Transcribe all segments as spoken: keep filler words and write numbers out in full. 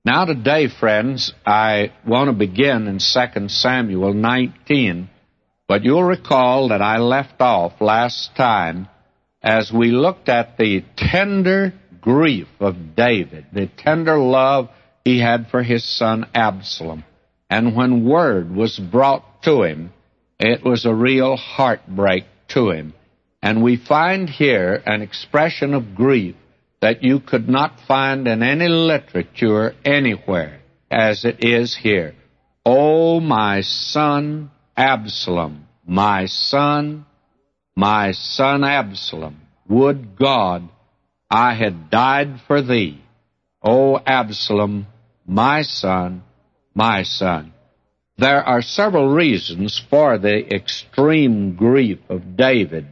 Now today, friends, I want to begin in Second Samuel nineteen, but you'll recall that I left off last time as we looked at the tender grief of David, the tender love he had for his son Absalom. And when word was brought to him, it was a real heartbreak to him. And we find here an expression of grief that you could not find in any literature anywhere, as it is here. Oh, my son Absalom, my son, my son Absalom, would God I had died for thee. O Absalom, my son, my son. There are several reasons for the extreme grief of David.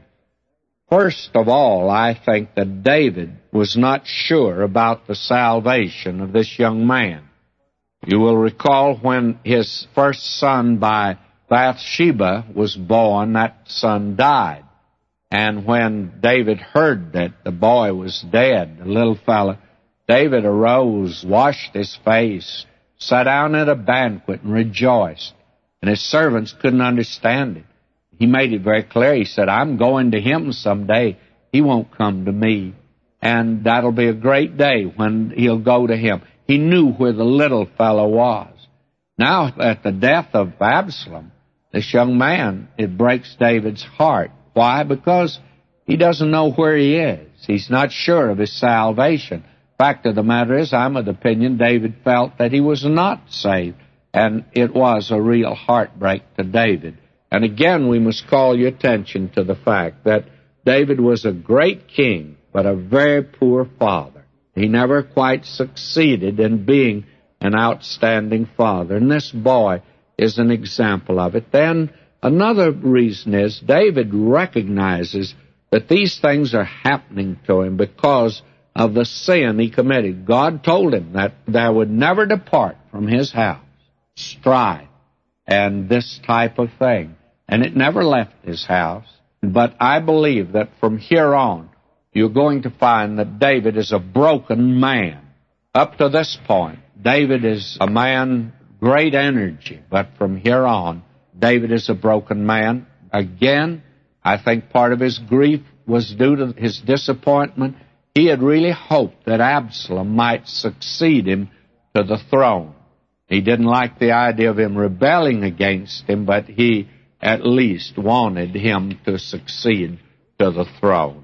First of all, I think that David was not sure about the salvation of this young man. You will recall when his first son by Bathsheba was born, that son died. And when David heard that the boy was dead, the little fellow, David arose, washed his face, sat down at a banquet and rejoiced. And his servants couldn't understand it. He made it very clear. He said, I'm going to him someday. He won't come to me. And that'll be a great day when he'll go to him. He knew where the little fellow was. Now, at the death of Absalom, this young man, it breaks David's heart. Why? Because he doesn't know where he is. He's not sure of his salvation. Fact of the matter is, I'm of the opinion David felt that he was not saved. And it was a real heartbreak to David. And again, we must call your attention to the fact that David was a great king, but a very poor father. He never quite succeeded in being an outstanding father. And this boy is an example of it. Then another reason is David recognizes that these things are happening to him because of the sin he committed. God told him that there would never depart from his house strife and this type of thing. And it never left his house. But I believe that from here on, you're going to find that David is a broken man. Up to this point, David is a man, great energy. But from here on, David is a broken man. Again, I think part of his grief was due to his disappointment. He had really hoped that Absalom might succeed him to the throne. He didn't like the idea of him rebelling against him, but he at least wanted him to succeed to the throne.